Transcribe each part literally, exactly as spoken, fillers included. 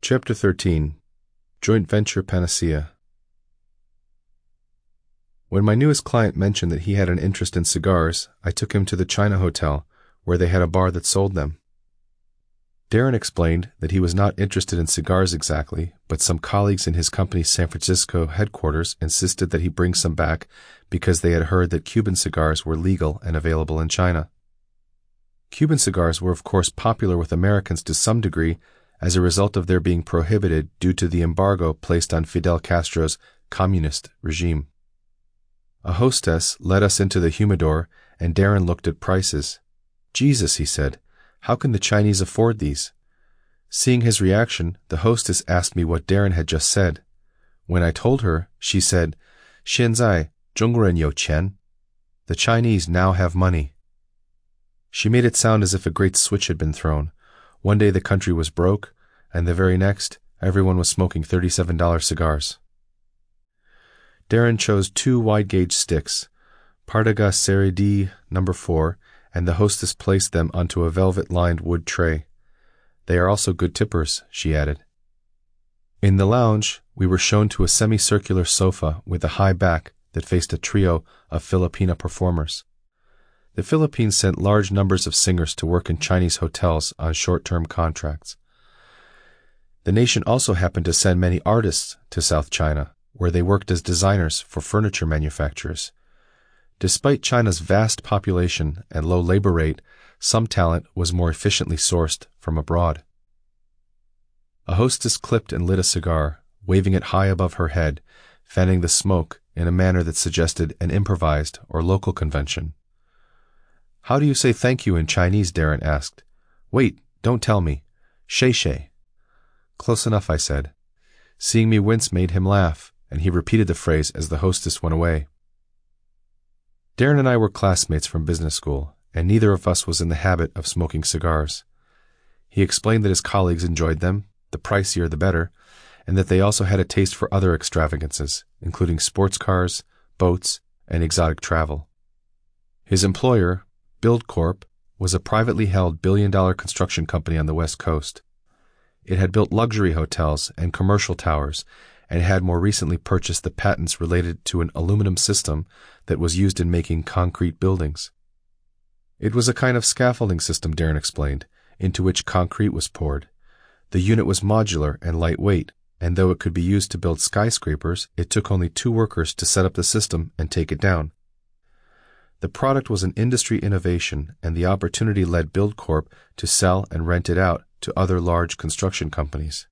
Chapter thirteen. Joint Venture Panacea. When my newest client mentioned that he had an interest in cigars, I took him to the China Hotel, where they had a bar that sold them. Darren explained that he was not interested in cigars exactly, but some colleagues in his company's San Francisco headquarters insisted that he bring some back because they had heard that Cuban cigars were legal and available in China. Cuban cigars were of course popular with Americans to some degree as a result of their being prohibited due to the embargo placed on Fidel Castro's communist regime. A hostess led us into the humidor, and Darren looked at prices. "Jesus," he said, "how can the Chinese afford these?" Seeing his reaction, the hostess asked me what Darren had just said. When I told her, she said, "现在中国人有钱." The Chinese now have money. She made it sound as if a great switch had been thrown. One day the country was broke, and the very next, everyone was smoking thirty-seven dollar cigars. Darren chose two wide-gauge sticks, Partagas Serie D number four, and the hostess placed them onto a velvet-lined wood tray. "They are also good tippers," she added. In the lounge, we were shown to a semicircular sofa with a high back that faced a trio of Filipina performers. The Philippines sent large numbers of singers to work in Chinese hotels on short-term contracts. The nation also happened to send many artists to South China, where they worked as designers for furniture manufacturers. Despite China's vast population and low labor rate, some talent was more efficiently sourced from abroad. A hostess clipped and lit a cigar, waving it high above her head, fanning the smoke in a manner that suggested an improvised or local convention. "How do you say thank you in Chinese?" Darren asked. "Wait, don't tell me. Shay shay." "Close enough," I said. Seeing me wince made him laugh, and he repeated the phrase as the hostess went away. Darren and I were classmates from business school, and neither of us was in the habit of smoking cigars. He explained that his colleagues enjoyed them, the pricier the better, and that they also had a taste for other extravagances, including sports cars, boats, and exotic travel. His employer, Buildcorp, was a privately held billion-dollar construction company on the West Coast. It had built luxury hotels and commercial towers, and had more recently purchased the patents related to an aluminum system that was used in making concrete buildings. It was a kind of scaffolding system, Darren explained, into which concrete was poured. The unit was modular and lightweight, and though it could be used to build skyscrapers, it took only two workers to set up the system and take it down. The product was an industry innovation, and the opportunity led Buildcorp to sell and rent it out to other large construction companies.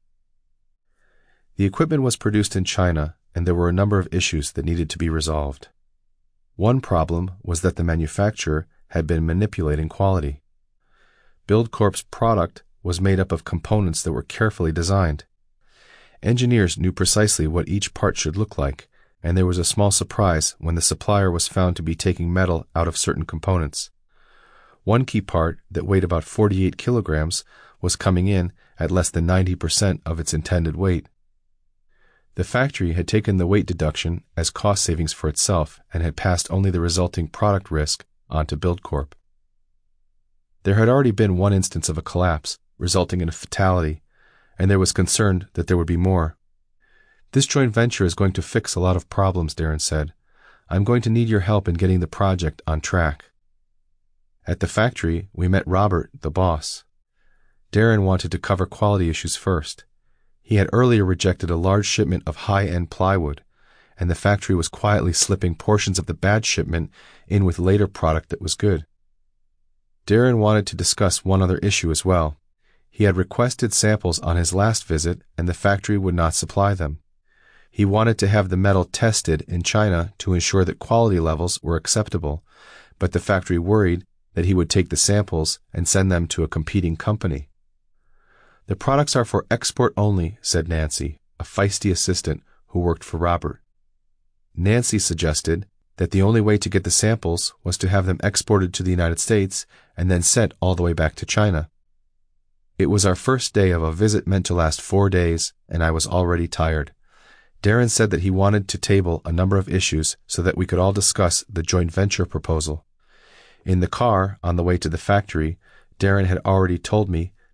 The equipment was produced in China, and there were a number of issues that needed to be resolved. One problem was that the manufacturer had been manipulating quality. Buildcorp's product was made up of components that were carefully designed. Engineers knew precisely what each part should look like, and there was a small surprise when the supplier was found to be taking metal out of certain components. One key part that weighed about forty-eight kilograms was coming in at less than ninety percent of its intended weight. The factory had taken the weight deduction as cost savings for itself and had passed only the resulting product risk on to Buildcorp. There had already been one instance of a collapse, resulting in a fatality, and there was concern that there would be more. "This joint venture is going to fix a lot of problems," Darren said. "I'm going to need your help in getting the project on track." At the factory, we met Robert, the boss. Darren wanted to cover quality issues first. He had earlier rejected a large shipment of high-end plywood, and the factory was quietly slipping portions of the bad shipment in with later product that was good. Darren wanted to discuss one other issue as well. He had requested samples on his last visit, and the factory would not supply them. He wanted to have the metal tested in China to ensure that quality levels were acceptable, but the factory worried that he would take the samples and send them to a competing company. "The products are for export only," said Nancy, a feisty assistant who worked for Robert. Nancy suggested that the only way to get the samples was to have them exported to the United States and then sent all the way back to China. It was our first day of a visit meant to last four days, and I was already tired. Darren said that he wanted to table a number of issues so that we could all discuss the joint venture proposal. In the car, on the way to the factory, Darren had already told me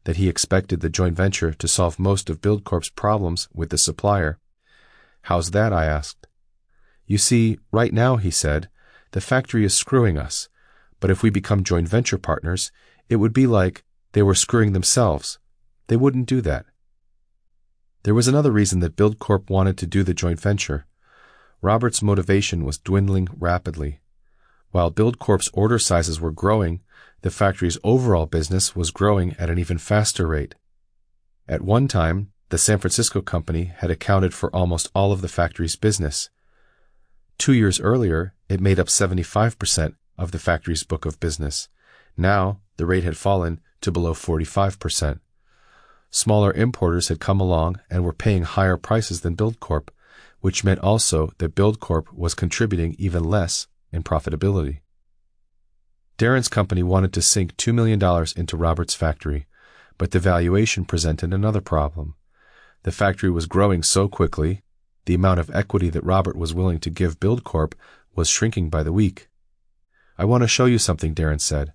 that he expected the joint venture to solve most of BuildCorp's problems with the supplier. "How's that?" I asked. "You see, right now," he said, "the factory is screwing us, but if we become joint venture partners, it would be like they were screwing themselves. They wouldn't do that." There was another reason that BuildCorp wanted to do the joint venture. Robert's motivation was dwindling rapidly. While BuildCorp's order sizes were growing, the factory's overall business was growing at an even faster rate. At one time, the San Francisco company had accounted for almost all of the factory's business. Two years earlier, it made up seventy-five percent of the factory's book of business. Now, the rate had fallen to below forty-five percent. Smaller importers had come along and were paying higher prices than BuildCorp, which meant also that BuildCorp was contributing even less in profitability. Darren's company wanted to sink two million dollars into Robert's factory, but the valuation presented another problem. The factory was growing so quickly, the amount of equity that Robert was willing to give BuildCorp was shrinking by the week. "I want to show you something," Darren said.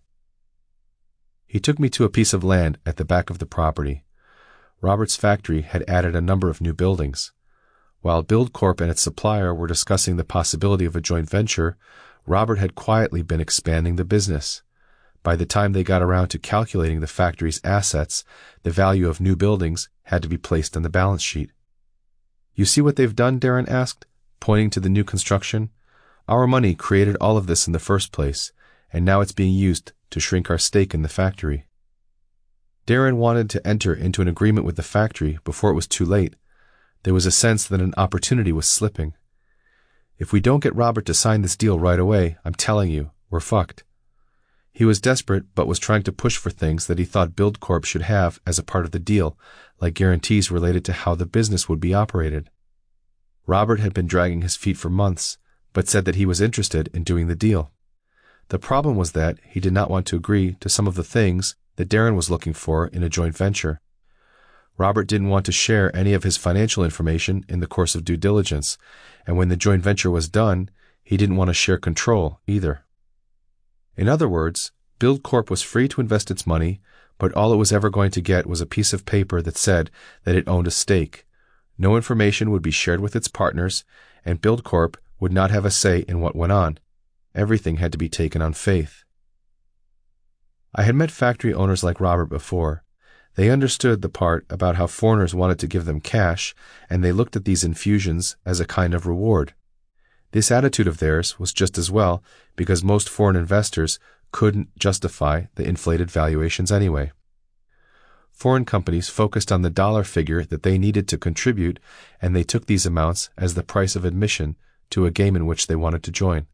He took me to a piece of land at the back of the property. Robert's factory had added a number of new buildings. While BuildCorp and its supplier were discussing the possibility of a joint venture, Robert had quietly been expanding the business. By the time they got around to calculating the factory's assets, the value of new buildings had to be placed on the balance sheet. "You see what they've done?" Darren asked, pointing to the new construction. "Our money created all of this in the first place, and now it's being used to shrink our stake in the factory." Darren wanted to enter into an agreement with the factory before it was too late. There was a sense that an opportunity was slipping. "If we don't get Robert to sign this deal right away, I'm telling you, we're fucked." He was desperate, but was trying to push for things that he thought BuildCorp should have as a part of the deal, like guarantees related to how the business would be operated. Robert had been dragging his feet for months, but said that he was interested in doing the deal. The problem was that he did not want to agree to some of the things that Darren was looking for in a joint venture. Robert didn't want to share any of his financial information in the course of due diligence, and when the joint venture was done, he didn't want to share control either. In other words, BuildCorp was free to invest its money, but all it was ever going to get was a piece of paper that said that it owned a stake. No information would be shared with its partners, and BuildCorp would not have a say in what went on. Everything had to be taken on faith. I had met factory owners like Robert before. They understood the part about how foreigners wanted to give them cash, and they looked at these infusions as a kind of reward. This attitude of theirs was just as well because most foreign investors couldn't justify the inflated valuations anyway. Foreign companies focused on the dollar figure that they needed to contribute, and they took these amounts as the price of admission to a game in which they wanted to join.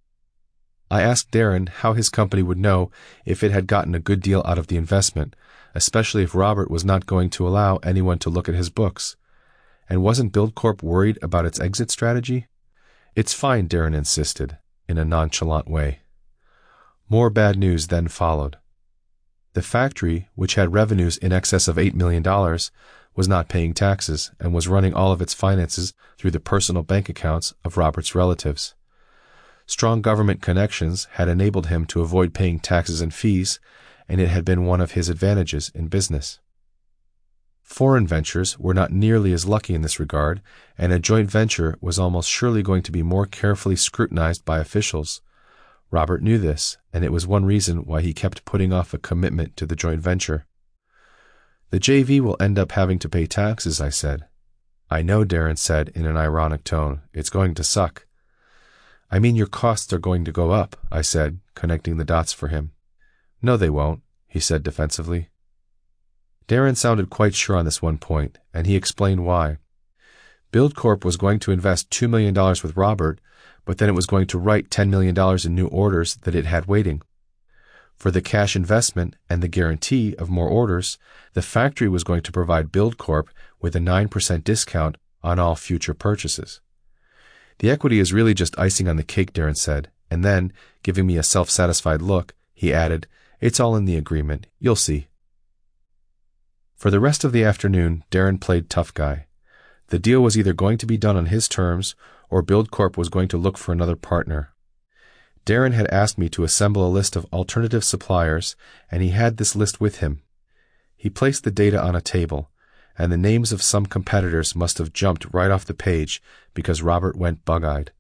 I asked Darren how his company would know if it had gotten a good deal out of the investment, especially if Robert was not going to allow anyone to look at his books. And wasn't BuildCorp worried about its exit strategy? "It's fine," Darren insisted, in a nonchalant way. More bad news then followed. The factory, which had revenues in excess of eight million dollars, was not paying taxes and was running all of its finances through the personal bank accounts of Robert's relatives. Strong government connections had enabled him to avoid paying taxes and fees, and it had been one of his advantages in business. Foreign ventures were not nearly as lucky in this regard, and a joint venture was almost surely going to be more carefully scrutinized by officials. Robert knew this, and it was one reason why he kept putting off a commitment to the joint venture. "The J V will end up having to pay taxes," I said. "I know," Darren said in an ironic tone. "It's going to suck." "I mean your costs are going to go up," I said, connecting the dots for him. "No, they won't," he said defensively. Darren sounded quite sure on this one point, and he explained why. BuildCorp was going to invest two million dollars with Robert, but then it was going to write ten million dollars in new orders that it had waiting. For the cash investment and the guarantee of more orders, the factory was going to provide BuildCorp with a nine percent discount on all future purchases. "The equity is really just icing on the cake," Darren said, and then, giving me a self-satisfied look, he added, "It's all in the agreement. You'll see." For the rest of the afternoon, Darren played tough guy. The deal was either going to be done on his terms, or BuildCorp was going to look for another partner. Darren had asked me to assemble a list of alternative suppliers, and he had this list with him. He placed the data on a table, and the names of some competitors must have jumped right off the page because Robert went bug-eyed.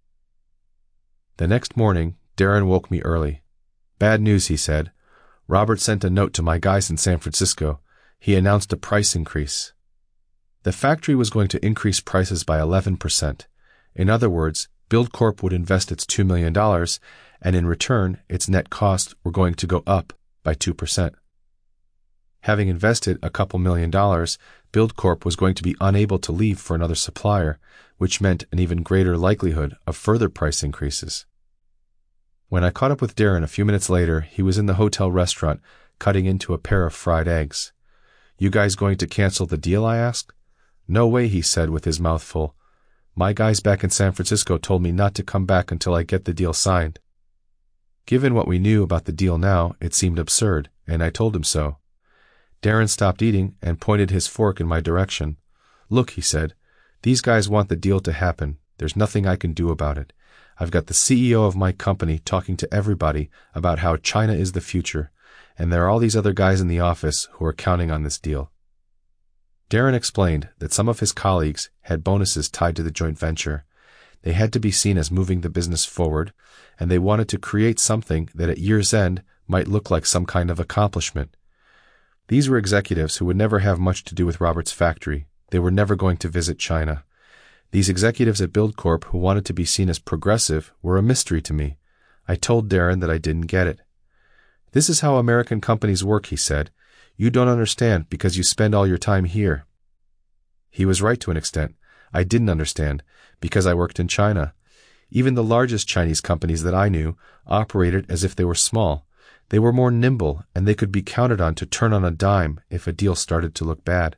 The next morning, Darren woke me early. "Bad news," he said. "Robert sent a note to my guys in San Francisco. He announced a price increase." The factory was going to increase prices by eleven percent. In other words, BuildCorp would invest its two million dollars, and in return, its net costs were going to go up by two percent. Having invested a couple million dollars, BuildCorp was going to be unable to leave for another supplier, which meant an even greater likelihood of further price increases. When I caught up with Darren a few minutes later, he was in the hotel restaurant, cutting into a pair of fried eggs. "You guys going to cancel the deal?" I asked. "No way," he said with his mouth full. "My guys back in San Francisco told me not to come back until I get the deal signed." Given what we knew about the deal now, it seemed absurd, and I told him so. Darren stopped eating and pointed his fork in my direction. "Look," he said, "these guys want the deal to happen. There's nothing I can do about it. I've got the C E O of my company talking to everybody about how China is the future, and there are all these other guys in the office who are counting on this deal." Darren explained that some of his colleagues had bonuses tied to the joint venture. They had to be seen as moving the business forward, and they wanted to create something that at year's end might look like some kind of accomplishment. These were executives who would never have much to do with Robert's factory. They were never going to visit China. These executives at BuildCorp who wanted to be seen as progressive were a mystery to me. I told Darren that I didn't get it. "This is how American companies work," he said. "You don't understand because you spend all your time here." He was right to an extent. I didn't understand because I worked in China. Even the largest Chinese companies that I knew operated as if they were small. They were more nimble, and they could be counted on to turn on a dime if a deal started to look bad.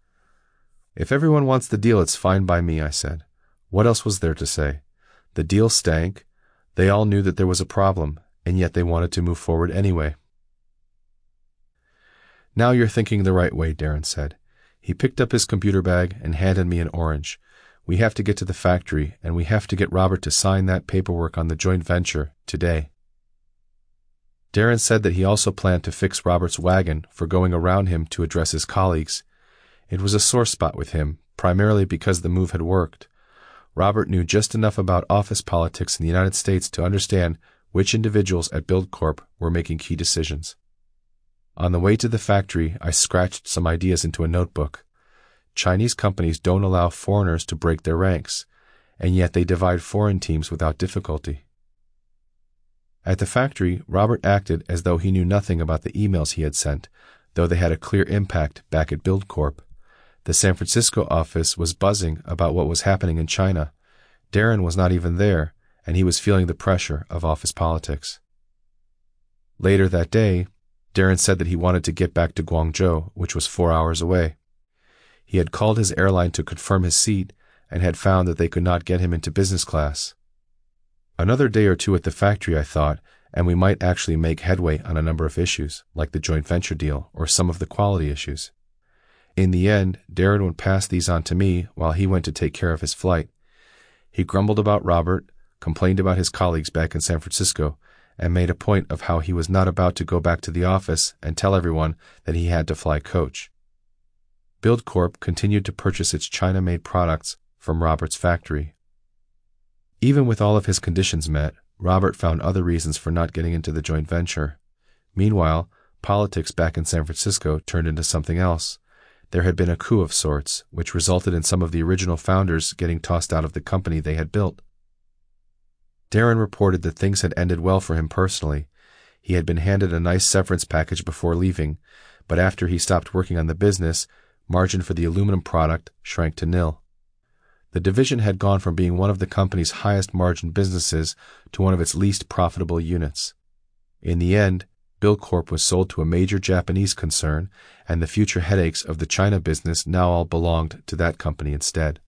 "If everyone wants the deal, it's fine by me," I said. What else was there to say? The deal stank. They all knew that there was a problem, and yet they wanted to move forward anyway. "Now you're thinking the right way," Darren said. He picked up his computer bag and handed me an orange. "We have to get to the factory, and we have to get Robert to sign that paperwork on the joint venture today." Darren said that he also planned to fix Robert's wagon for going around him to address his colleagues. It was a sore spot with him, primarily because the move had worked. Robert knew just enough about office politics in the United States to understand which individuals at BuildCorp were making key decisions. On the way to the factory, I scratched some ideas into a notebook. Chinese companies don't allow foreigners to break their ranks, and yet they divide foreign teams without difficulty. At the factory, Robert acted as though he knew nothing about the emails he had sent, though they had a clear impact back at BuildCorp. The San Francisco office was buzzing about what was happening in China. Darren was not even there, and he was feeling the pressure of office politics. Later that day, Darren said that he wanted to get back to Guangzhou, which was four hours away. He had called his airline to confirm his seat and had found that they could not get him into business class. Another day or two at the factory, I thought, and we might actually make headway on a number of issues, like the joint venture deal or some of the quality issues. In the end, Darren would pass these on to me while he went to take care of his flight. He grumbled about Robert, complained about his colleagues back in San Francisco, and made a point of how he was not about to go back to the office and tell everyone that he had to fly coach. BuildCorp continued to purchase its China-made products from Robert's factory. Even with all of his conditions met, Robert found other reasons for not getting into the joint venture. Meanwhile, politics back in San Francisco turned into something else. There had been a coup of sorts, which resulted in some of the original founders getting tossed out of the company they had built. Darren reported that things had ended well for him personally. He had been handed a nice severance package before leaving, but after he stopped working on the business, margin for the aluminum product shrank to nil. The division had gone from being one of the company's highest margin businesses to one of its least profitable units. In the end, BuildCorp was sold to a major Japanese concern, and the future headaches of the China business now all belonged to that company instead.